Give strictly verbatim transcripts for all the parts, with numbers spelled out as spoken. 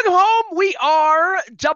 home. We are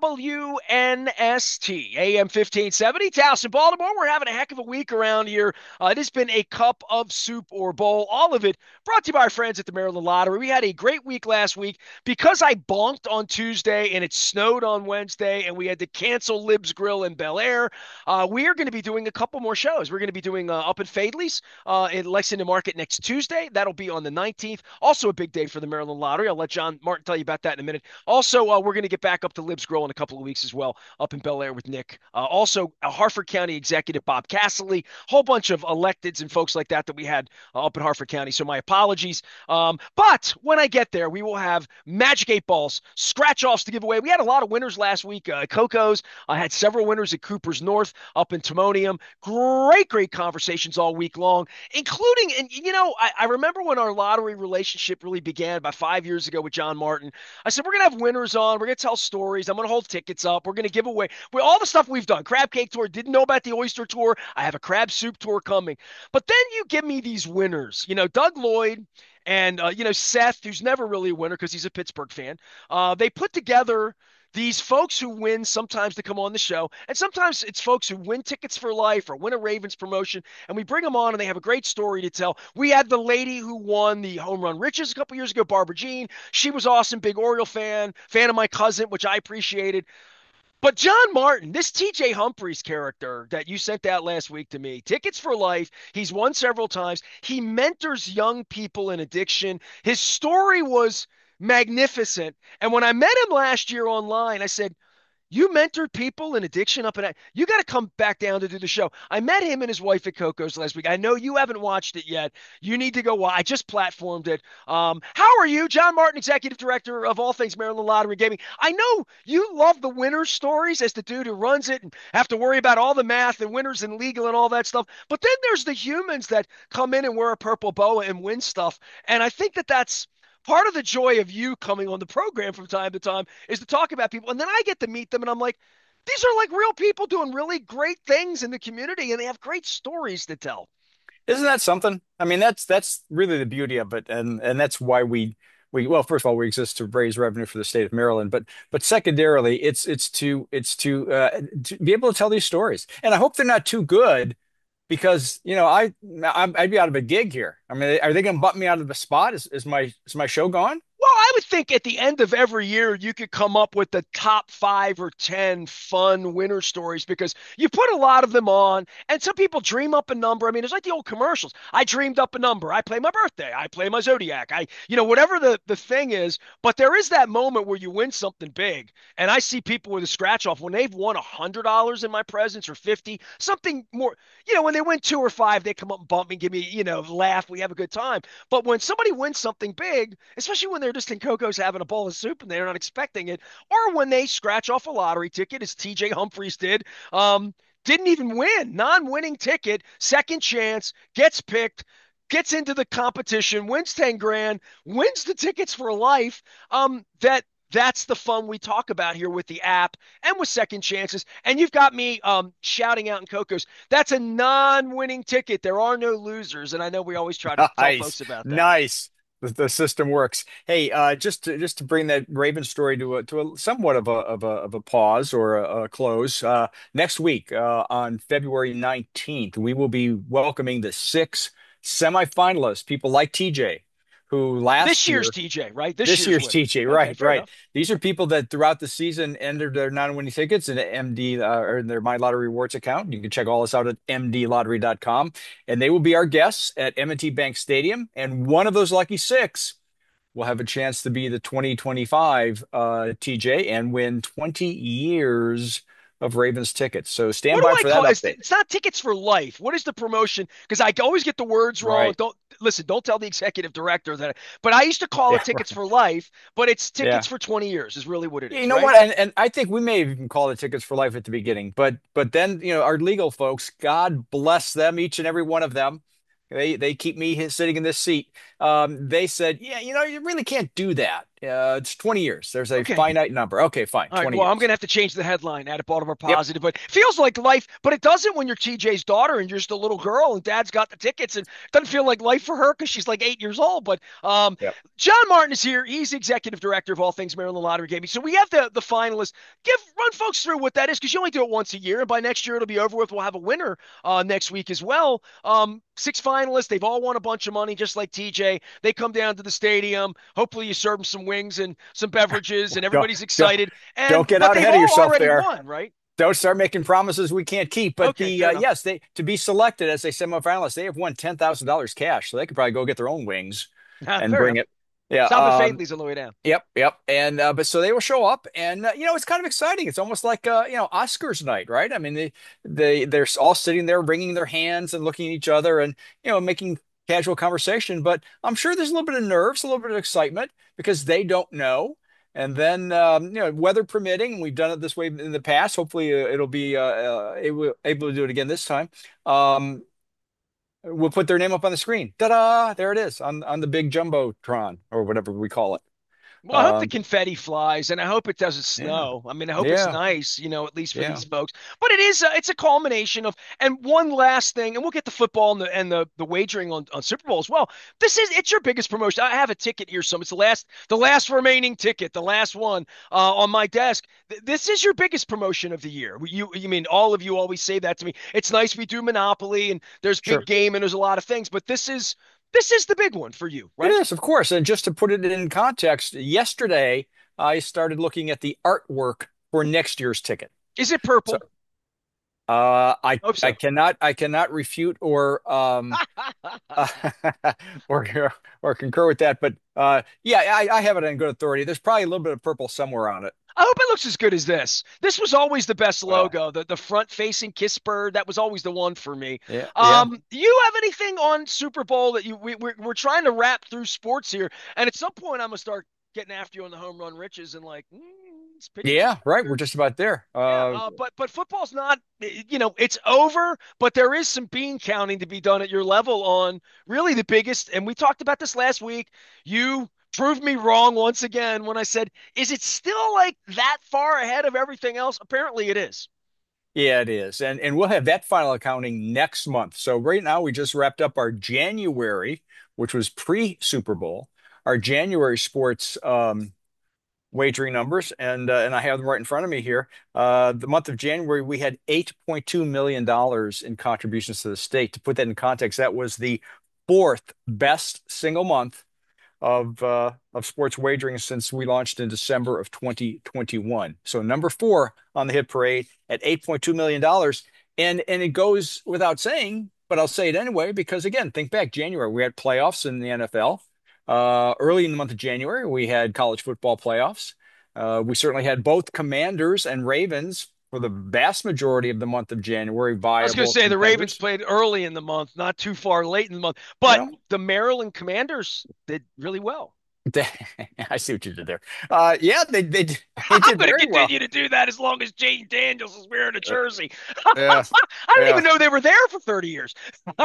W N S T, A M fifteen seventy, Towson, Baltimore. We're having a heck of a week around here. Uh, it has been a cup of soup or bowl, all of it brought to you by our friends at the Maryland Lottery. We had a great week last week because I bonked on Tuesday and it snowed on Wednesday and we had to cancel Lib's Grill in Bel Air. Uh, we are going to be doing a couple more shows. We're going to be doing uh, up in Fadley's uh, in Lexington Market next Tuesday. That'll be on the nineteenth. Also a big day for the Maryland Lottery. I'll let John Martin tell you about that in a minute. Also, uh, we're going to get back up to Lib's Grill in a couple of weeks as well, up in Bel Air with Nick. Uh, also, uh, Harford County Executive Bob Casserly, whole bunch of electeds and folks like that that we had uh, up in Harford County. So my apologies. Um, but when I get there, we will have Magic Eight Balls, scratch offs to give away. We had a lot of winners last week. Uh, Coco's, I had several winners at Cooper's North up in Timonium. Great, great conversations all week long, including, and you know, I, I remember when our lottery relationship really began about five years ago with John Martin. I said, we're going to have winners on. We're going to tell stories. I'm going to hold tickets up. We're going to give away we, all the stuff we've done. Crab cake tour. Didn't know about the oyster tour. I have a crab soup tour coming. But then you give me these winners. You know, Doug Lloyd and, uh, you know, Seth, who's never really a winner because he's a Pittsburgh fan. Uh, they put together these folks who win sometimes to come on the show, and sometimes it's folks who win tickets for life or win a Ravens promotion, and we bring them on and they have a great story to tell. We had the lady who won the Home Run Riches a couple years ago, Barbara Jean. She was awesome, big Oriole fan, fan of my cousin, which I appreciated. But John Martin, this T J Humphries character that you sent out last week to me, tickets for life. He's won several times. He mentors young people in addiction. His story was magnificent. And when I met him last year online, I said, you mentored people in addiction up and at, you got to come back down to do the show. I met him and his wife at Coco's last week. I know you haven't watched it yet. You need to go watch. I just platformed it. Um, how are you? John Martin, Executive Director of all things Maryland Lottery Gaming. I know you love the winner stories as the dude who runs it and have to worry about all the math and winners and legal and all that stuff. But then there's the humans that come in and wear a purple boa and win stuff. And I think that that's part of the joy of you coming on the program from time to time is to talk about people. And then I get to meet them and I'm like, these are like real people doing really great things in the community and they have great stories to tell. Isn't that something? I mean, that's that's really the beauty of it, and and that's why we we well, first of all, we exist to raise revenue for the state of Maryland, but but secondarily, it's it's to it's to uh, to be able to tell these stories, and I hope they're not too good because you know I I'm, I'd be out of a gig here. I mean, are they going to bump me out of the spot? Is is my is my show gone? Well, I would think at the end of every year, you could come up with the top five or ten fun winner stories because you put a lot of them on, and some people dream up a number. I mean, it's like the old commercials. I dreamed up a number. I play my birthday. I play my zodiac. I, you know, whatever the, the thing is. But there is that moment where you win something big, and I see people with a scratch off when they've won one hundred dollars in my presence or fifty, something more. You know, when they win two or five, they come up and bump me, give me, you know, laugh. We have a good time. But when somebody wins something big, especially when they're just in Coco's having a bowl of soup and they're not expecting it, or when they scratch off a lottery ticket, as T J Humphries did, um, didn't even win, non-winning ticket, second chance, gets picked, gets into the competition, wins ten grand, wins the tickets for life. Um, that that's the fun we talk about here with the app and with second chances. And you've got me um, shouting out in Coco's. That's a non-winning ticket. There are no losers, and I know we always try to tell Nice, folks about that. nice. The, the system works. Hey, uh, just to just to bring that Raven story to a to a somewhat of a of a of a pause or a, a close. Uh, next week, uh, on February nineteenth, we will be welcoming the six semifinalists, people like T J, who This last year's year T J, right? This this year's year's winner. T J, Okay, right, fair right. enough. These are people that throughout the season entered their non-winning tickets in M D uh, or in their My Lottery Rewards account. You can check all this out at m d lottery dot com, and they will be our guests at M and T Bank Stadium. And one of those lucky six will have a chance to be the twenty twenty-five uh, T J and win twenty years of Ravens tickets. So stand What do by I for that call it? It's, update. it's not tickets for life. What is the promotion? Because I always get the words wrong. Right. Don't listen. Don't tell the executive director that. But I used to call it Yeah. tickets for life, but it's Yeah. tickets for twenty years is really what it You is, know right? what? And, and I think we may have even called it tickets for life at the beginning, but but then you know our legal folks, God bless them, each and every one of them. They they keep me sitting in this seat. Um, they said, yeah, you know, you really can't do that. Uh, it's twenty years. There's a Okay. finite number. Okay, fine. All right. twenty Well, I'm years. gonna have to change the headline, add a Baltimore Yep. positive, but it feels like life, but it doesn't when you're T J's daughter and you're just a little girl and dad's got the tickets and it doesn't feel like life for her because she's like eight years old. But um, Yep. John Martin is here. He's the executive director of all things Maryland Lottery Gaming. So we have the the finalists. Give run folks through what that is because you only do it once a year, and by next year it'll be over with. We'll have a winner uh, next week as well. Um, six finalists. They've all won a bunch of money, just like T J. They come down to the stadium. Hopefully, you serve them some wings and some beverages, and Don't, everybody's don't, excited. don't And get but out they've ahead of all yourself already there. won, right? Don't start making promises we can't keep. But Okay, the fair uh, enough. yes, they to be selected as a semifinalist, they have won ten thousand dollars cash, so they could probably go get their own wings and Fair bring enough. it. Yeah. Stop at Um, Faidley's on the way down. Yep, yep. And uh, but so they will show up, and uh, you know it's kind of exciting. It's almost like uh, you know Oscars night, right? I mean, they they they're all sitting there wringing their hands and looking at each other, and you know making casual conversation. But I'm sure there's a little bit of nerves, a little bit of excitement because they don't know. And then um, you know, weather permitting, we've done it this way in the past. Hopefully, uh, it'll be uh, uh, able able to do it again this time. Um, we'll put their name up on the screen. Ta-da! There it is on on the big jumbotron or whatever we call it. Well, I hope the Um, confetti flies, and I hope it doesn't yeah. snow. I mean, I hope it's Yeah, nice, you know, at least for yeah. these folks. But it is, a, it's a culmination of. And one last thing, and we'll get the football and the and the, the wagering on, on Super Bowl as well. This is it's your biggest promotion. I have a ticket here, so it's the last the last remaining ticket, the last one uh, on my desk. Th- This is your biggest promotion of the year. You you mean all of you always say that to me. It's nice we do Monopoly and there's big Sure. game and there's a lot of things, but this is this is the big one for you, It right? is, of course. And just to put it in context, yesterday I started looking at the artwork for next year's ticket. Is it So purple? uh, I Hope I so. cannot I cannot refute or um uh, or or concur with that, but uh, yeah, I, I have it on good authority. There's probably a little bit of purple somewhere on it. I hope it looks as good as this. This was always the best Well, logo, the the front facing Kiss bird. That was always the one for me. yeah, yeah. Um, do you have anything on Super Bowl that you we, we're we're trying to wrap through sports here, and at some point I'm gonna start getting after you on the home run riches and like mm, it's pitchers Yeah, right. We're here. just about there. Yeah, Uh, uh, but but football's not, you know, it's over, but there is some bean counting to be done at your level on really the biggest. And we talked about this last week. You proved me wrong once again when I said, is it still like that far ahead of everything else? Apparently it is. Yeah, it is. And and we'll have that final accounting next month. So right now we just wrapped up our January, which was pre-Super Bowl, our January sports um wagering numbers, and uh, and I have them right in front of me here. Uh, the month of January, we had eight point two million dollars in contributions to the state. To put that in context, that was the fourth best single month of uh, of sports wagering since we launched in December of twenty twenty-one. So number four on the hit parade at eight point two million dollars. And and it goes without saying, but I'll say it anyway, because again, think back January, we had playoffs in the N F L. Uh, early in the month of January, we had college football playoffs. Uh, we certainly had both Commanders and Ravens for the vast majority of the month of January, I was going to viable say the Ravens contenders. played early in the month, not too far late in the month, You but know, the Maryland Commanders did really well. They, I see what you did there. Uh, yeah, they they they I'm did going to very well. continue to do that as long as Jane Daniels is wearing a Uh, jersey. yeah, I didn't yeah. even know they were there for thirty years.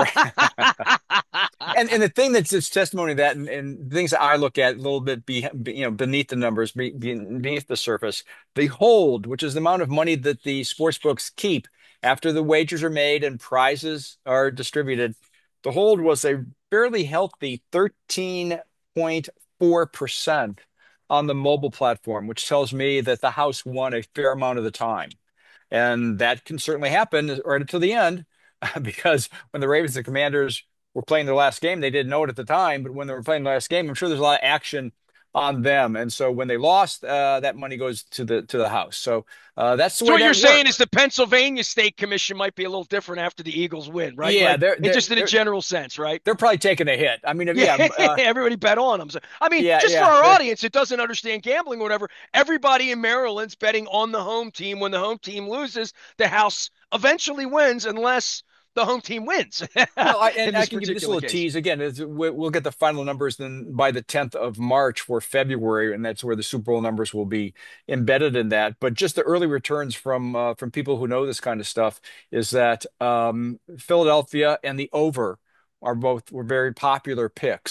And and the thing that's just testimony to that, and, and things that I look at a little bit, be, be you know, beneath the numbers, be, be, beneath the surface, the hold, which is the amount of money that the sports books keep after the wagers are made and prizes are distributed, the hold was a fairly healthy thirteen point four percent on the mobile platform, which tells me that the house won a fair amount of the time. And that can certainly happen right until the end, because when the Ravens and Commanders were playing their last game, they didn't know it at the time, but when they were playing the last game, I'm sure there's a lot of action on them. And so when they lost, uh, that money goes to the to the house. So uh, that's the So way what you're that saying is works. the Pennsylvania State Commission might be a little different after the Eagles win, right? Yeah, Like they're it they're just in a they're general sense, right? they're probably taking a hit. I mean, Yeah, yeah, uh, everybody bet on them. So, I mean, yeah, just for yeah. our They're, audience that doesn't understand gambling or whatever, everybody in Maryland's betting on the home team. When the home team loses, the house eventually wins unless the home team wins Well, I, in and I this can give you this particular little case. tease again. Is we- we'll get the final numbers then by the tenth of March for February, and that's where the Super Bowl numbers will be embedded in that. But just the early returns from uh, from people who know this kind of stuff is that um, Philadelphia and the over are both were very popular picks.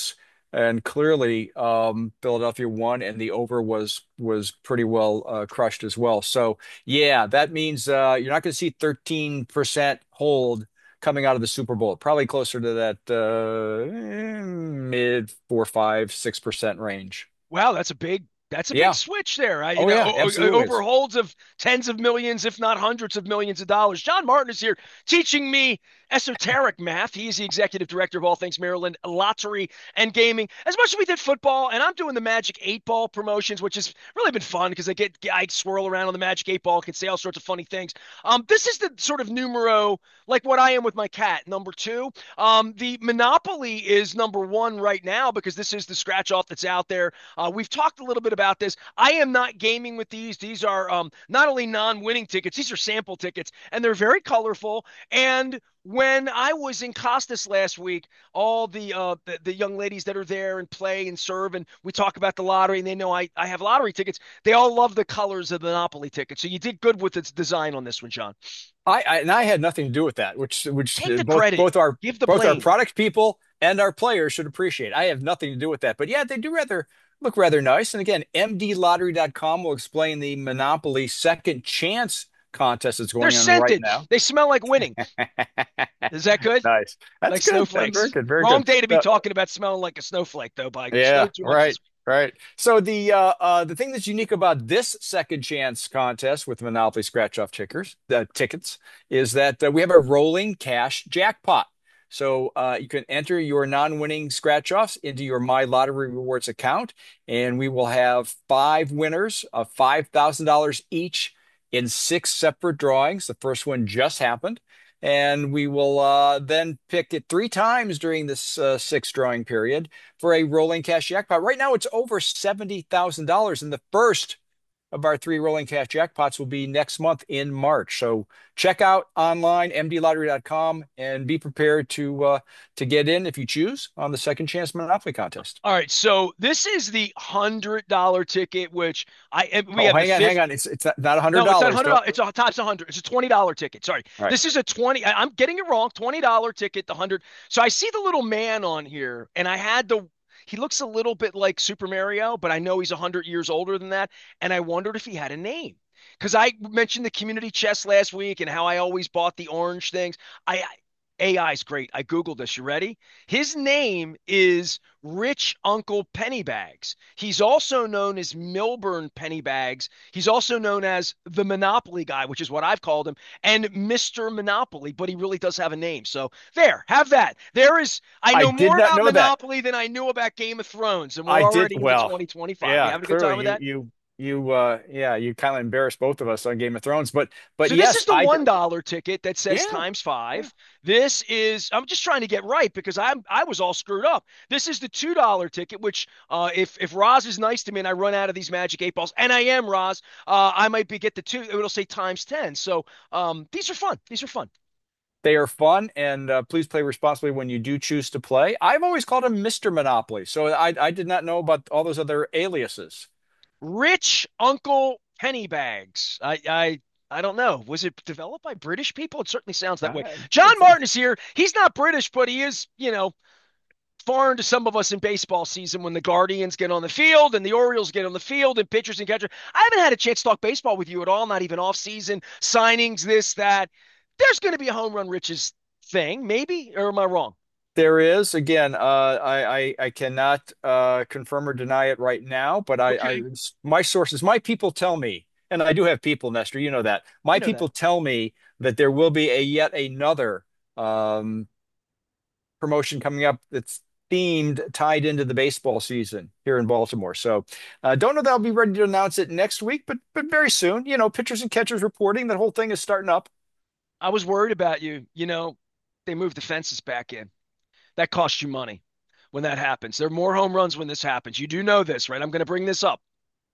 and clearly um, Philadelphia won, and the over was was pretty well uh, crushed as well. So yeah, that means uh, you're not going to see thirteen percent hold coming out of the Super Bowl. Probably closer to that uh, eh, mid four, five, six percent range. Wow, that's a big that's a big Yeah. switch there. I, you Oh know, yeah, o- o- absolutely over is. holds of tens of millions, if not hundreds of millions of dollars. John Martin is here teaching me esoteric math. He is the executive director of all things Maryland Lottery and Gaming. As much as we did football, and I'm doing the Magic Eight Ball promotions, which has really been fun because I get I swirl around on the Magic Eight Ball, can say all sorts of funny things. Um, this is the sort of numero like what I am with my cat, number two. Um, the Monopoly is number one right now because this is the scratch off that's out there. Uh, we've talked a little bit about this. I am not gaming with these. These are um, not only non-winning tickets; these are sample tickets, and they're very colorful. And when I was in Costas last week, all the, uh, the the young ladies that are there and play and serve, and we talk about the lottery, and they know I, I have lottery tickets. They all love the colors of the Monopoly ticket. So you did good with its design on this one, John. I, I and I had nothing to do with that, which which Take the both credit, both our give the both our blame. product people and our players should appreciate. I have nothing to do with that. But yeah, they do rather look rather nice. And again, M D lottery dot com will explain the Monopoly second chance contest that's They're going on right scented. now. They smell like winning. Is that good? Nice. That's Like good. That's very snowflakes. good. Very Wrong good. day to be Uh, talking about smelling like a snowflake, though. By yeah, snowed too much right. this week. Right. So the uh, uh, the thing that's unique about this second chance contest with Monopoly scratch off tickers, uh, tickets, is that uh, we have a rolling cash jackpot. So uh, you can enter your non-winning scratch offs into your My Lottery Rewards account, and we will have five winners of five thousand dollars each in six separate drawings. The first one just happened. And we will uh, then pick it three times during this uh, six drawing period for a rolling cash jackpot. Right now, it's over seventy thousand dollars. And the first of our three rolling cash jackpots will be next month in March. So check out online, M D lottery dot com, and be prepared to uh, to get in if you choose on the second chance Monopoly contest. All right, so this is the hundred dollar ticket, which I and we Oh, have the hang on, hang fifth. on. It's it's not hundred No, it's not dollars. hundred Don't. dollars. It's a times a hundred. It's a twenty dollar ticket. Sorry, All right. this is a twenty. I- I'm getting it wrong. Twenty dollar ticket. The hundred. So I see the little man on here, and I had the. He looks a little bit like Super Mario, but I know he's a hundred years older than that, and I wondered if he had a name. Because I mentioned the community chest last week and how I always bought the orange things. I A I is great. I Googled this. You ready? His name is Rich Uncle Pennybags. He's also known as Milburn Pennybags. He's also known as the Monopoly guy, which is what I've called him, and Mister Monopoly, but he really does have a name. So there, have that. There is, I I know did more not about know that. Monopoly than I knew about Game of Thrones, and we're I did already into well. twenty twenty-five. You Yeah, having a good time clearly with you that? you you uh yeah, you kind of embarrassed both of us on Game of Thrones, but but So this yes, is the I one dollar ticket that says yeah. times Yeah. five. This is I'm just trying to get right because I'm I was all screwed up. This is the two dollar ticket, which uh, if if Roz is nice to me and I run out of these magic eight balls, and I am Roz, uh, I might be get the two. It'll say times ten. So um, these are fun. These are fun. They are fun, and uh, please play responsibly when you do choose to play. I've always called him Mister Monopoly, so I I did not know about all those other aliases. Rich Uncle Pennybags. I I I don't know. Was it developed by British people? It certainly sounds that way. Uh, John Martin is here. He's not British, but he is, you know, foreign to some of us in baseball season when the Guardians get on the field and the Orioles get on the field and pitchers and catchers. I haven't had a chance to talk baseball with you at all, not even off season, signings, this, that. There's going to be a home run riches thing, maybe, or am I wrong? There is again. Uh, I, I I cannot uh, confirm or deny it right now, but I, I Okay. my sources, my people tell me, and I do have people, Nestor. You know that. I My know that. people tell me that there will be a yet another um, promotion coming up that's themed, tied into the baseball season here in Baltimore. So, uh, don't know that I'll be ready to announce it next week, but but very soon. You know, pitchers and catchers reporting that whole thing is starting up. I was worried about you. You know, they moved the fences back in. That costs you money when that happens. There are more home runs when this happens. You do know this, right? I'm going to bring this up.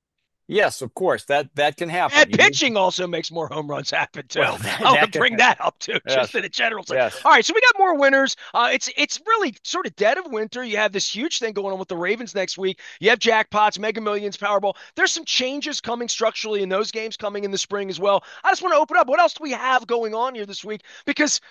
Yes, of course, that that can happen. And You do pitching also makes more home runs happen too. well. That, I want to that can bring that up too, just yes, in a general sense. yes. All right, so we got more winners. Uh, it's it's really sort of dead of winter. You have this huge thing going on with the Ravens next week. You have jackpots, Mega Millions, Powerball. There's some changes coming structurally in those games coming in the spring as well. I just want to open up. What else do we have going on here this week? Because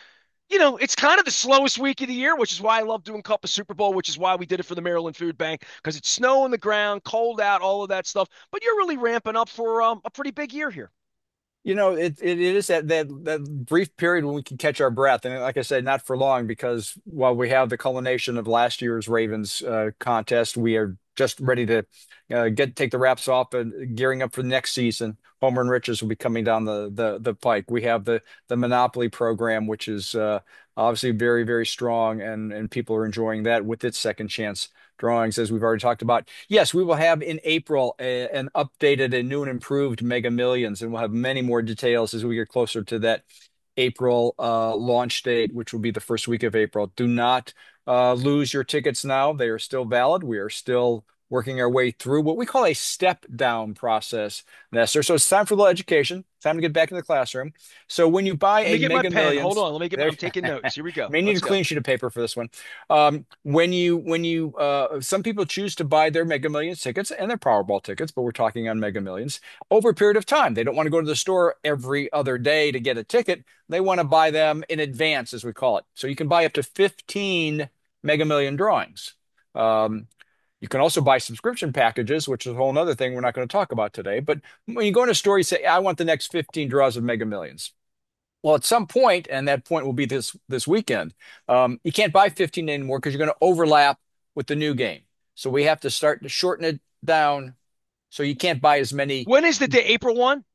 You know, it's kind of the slowest week of the year, which is why I love doing Cup of Super Bowl, which is why we did it for the Maryland Food Bank, because it's snow on the ground, cold out, all of that stuff. But you're really ramping up for um, a pretty big year here. You know, it, it it is that, that that brief period when we can catch our breath, and like I said, not for long, because while we have the culmination of last year's Ravens uh, contest, we are just ready to uh, get take the wraps off and gearing up for the next season. Homer and Riches will be coming down the the the pike. We have the the Monopoly program, which is uh, obviously very very strong, and and people are enjoying that with its second chance drawings, as we've already talked about. Yes, we will have in April a, an updated, a new and improved Mega Millions, and we'll have many more details as we get closer to that April uh, launch date, which will be the first week of April. Do not uh, lose your tickets now. They are still valid. We are still working our way through what we call a step down process, Nestor. So it's time for a little education, time to get back in the classroom. So when you buy Let me a get my Mega pen. Hold Millions, on. Let me get my, there, I'm taking notes. Here we go. may need a Let's go. clean sheet of paper for this one. Um, when you when you uh, some people choose to buy their Mega Millions tickets and their Powerball tickets, but we're talking on Mega Millions over a period of time. They don't want to go to the store every other day to get a ticket. They want to buy them in advance, as we call it. So you can buy up to fifteen Mega Million drawings. Um, you can also buy subscription packages, which is a whole other thing we're not going to talk about today. But when you go in a store, you say, I want the next fifteen draws of Mega Millions. Well, at some point, and that point will be this this weekend, um, you can't buy fifteen anymore because you're going to overlap with the new game. So we have to start to shorten it down. So you can't buy as many. When is the day? April first?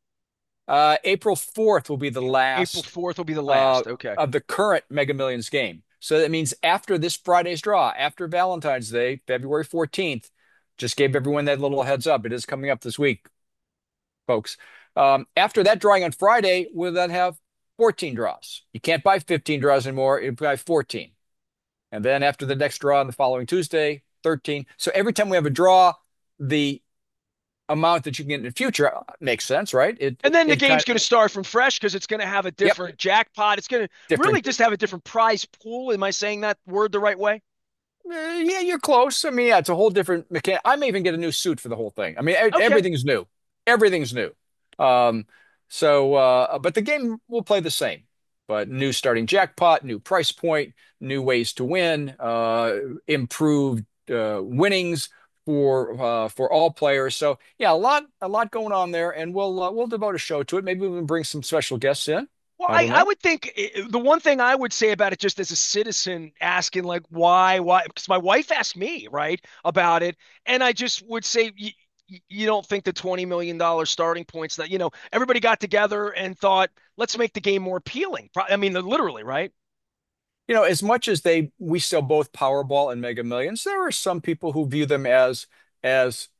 Uh, April fourth will be the April last fourth will be the uh, last. Okay. of the current Mega Millions game. So that means after this Friday's draw, after Valentine's Day, February fourteenth, just gave everyone that little heads up. It is coming up this week, folks. Um, after that drawing on Friday, we'll then have fourteen draws. You can't buy fifteen draws anymore. You buy fourteen. And then after the next draw on the following Tuesday, thirteen. So every time we have a draw, the amount that you can get in the future makes sense, right? It And then the it kind game's of, going to start from fresh because it's going to have a yep, different jackpot. It's going to really different. just have a different prize pool. Am I saying that word the right way? Uh, yeah, you're close. I mean, yeah, it's a whole different mechanic. I may even get a new suit for the whole thing. I mean, e- Okay. everything's new. Everything's new. Um, so, uh, but the game will play the same. But new starting jackpot, new price point, new ways to win, uh, improved uh, winnings for uh, for all players. So, yeah, a lot a lot going on there, and we'll uh, we'll devote a show to it. Maybe we'll bring some special guests in. Well, I I, don't I know. would think eh, the one thing I would say about it, just as a citizen asking, like, why, why? Because my wife asked me, right, about it. And I just would say, you, you don't think the twenty million dollars starting points that, you know, everybody got together and thought, let's make the game more appealing. I mean, literally, right? You know, as much as they we sell both Powerball and Mega Millions, there are some people who view them as as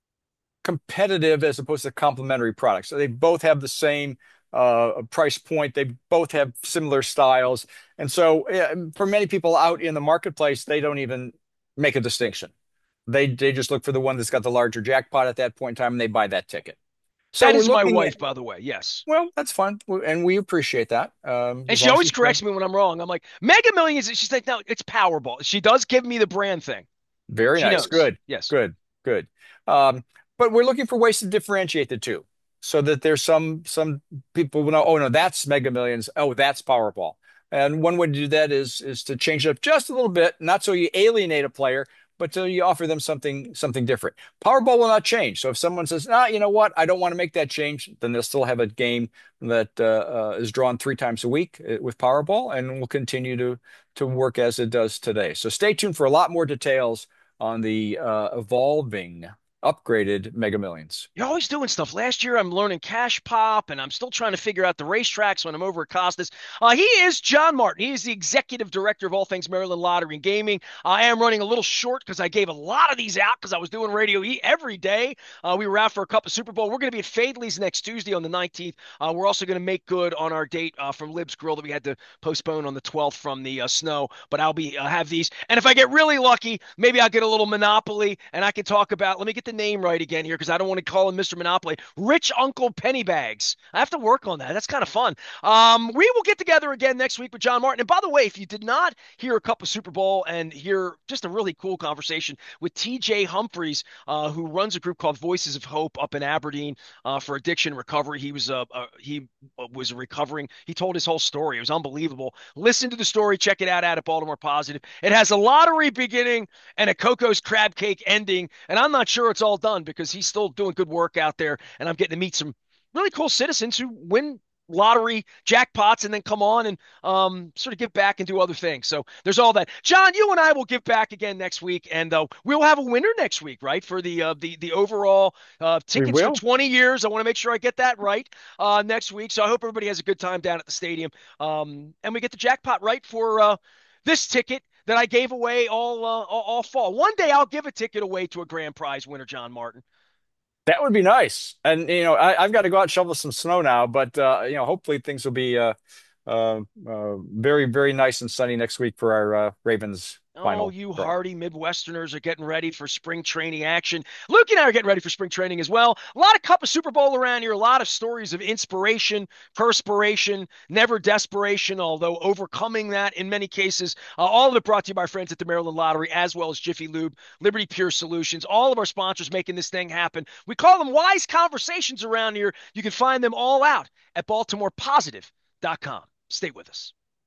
competitive as opposed to complementary products. So they both have the same uh, price point. They both have similar styles. And so yeah, for many people out in the marketplace, they don't even make a distinction. They they just look for the one that's got the larger jackpot at that point in time and they buy that ticket. So That we're is my looking at, wife, by the way. Yes. well, that's fun. And we appreciate that. Um, And as she long as always you spend corrects me when I'm wrong. I'm like, Mega Millions. She's like, no, it's Powerball. She does give me the brand thing. very She nice. knows. Good, Yes. good, good. Um, but we're looking for ways to differentiate the two so that there's some some people will know, oh no, that's Mega Millions. Oh, that's Powerball. And one way to do that is is to change it up just a little bit, not so you alienate a player, but so you offer them something something different. Powerball will not change. So if someone says, ah, you know what, I don't want to make that change, then they'll still have a game that uh, uh, is drawn three times a week uh, with Powerball and will continue to to work as it does today. So stay tuned for a lot more details on the uh, evolving, upgraded Mega Millions. You're always doing stuff. Last year, I'm learning Cash Pop, and I'm still trying to figure out the racetracks when I'm over at Costas. Uh, he is John Martin. He is the executive director of all things Maryland Lottery and Gaming. I am running a little short because I gave a lot of these out because I was doing Radio E every day. Uh, we were out for a cup of Super Bowl. We're going to be at Fadley's next Tuesday on the nineteenth. Uh, we're also going to make good on our date uh, from Lib's Grill that we had to postpone on the twelfth from the uh, snow. But I'll be uh, have these, and if I get really lucky, maybe I'll get a little Monopoly, and I can talk about. Let me get the the name right again here because I don't want to call him Mister Monopoly. Rich Uncle Pennybags. I have to work on that. That's kind of fun. Um, we will get together again next week with John Martin. And by the way, if you did not hear a cup of Super Bowl and hear just a really cool conversation with T J Humphreys, uh, who runs a group called Voices of Hope up in Aberdeen uh, for addiction recovery. He was uh, uh, he was recovering. He told his whole story. It was unbelievable. Listen to the story. Check it out out at Baltimore Positive. It has a lottery beginning and a Coco's crab cake ending. And I'm not sure it's all done because he's still doing good work out there. And I'm getting to meet some really cool citizens who win lottery jackpots and then come on and um, sort of give back and do other things. So there's all that. John, you and I will give back again next week, and uh, we'll have a winner next week, right? For the uh, the the overall uh, We tickets for will. twenty years. I want to make sure I get that right uh, next week. So I hope everybody has a good time down at the stadium, um, and we get the jackpot right for uh, this ticket that I gave away all, uh, all all fall. One day I'll give a ticket away to a grand prize winner, John Martin. That would be nice. And you know, I, I've got to go out and shovel some snow now, but uh, you know, hopefully things will be uh, uh, uh, very, very nice and sunny next week for our uh, Ravens Oh, final you draw. hardy Midwesterners are getting ready for spring training action. Luke and I are getting ready for spring training as well. A lot of Cup of Super Bowl around here, a lot of stories of inspiration, perspiration, never desperation, although overcoming that in many cases. Uh, all of it brought to you by our friends at the Maryland Lottery, as well as Jiffy Lube, Liberty Pure Solutions, all of our sponsors making this thing happen. We call them wise conversations around here. You can find them all out at baltimore positive dot com. Stay with us.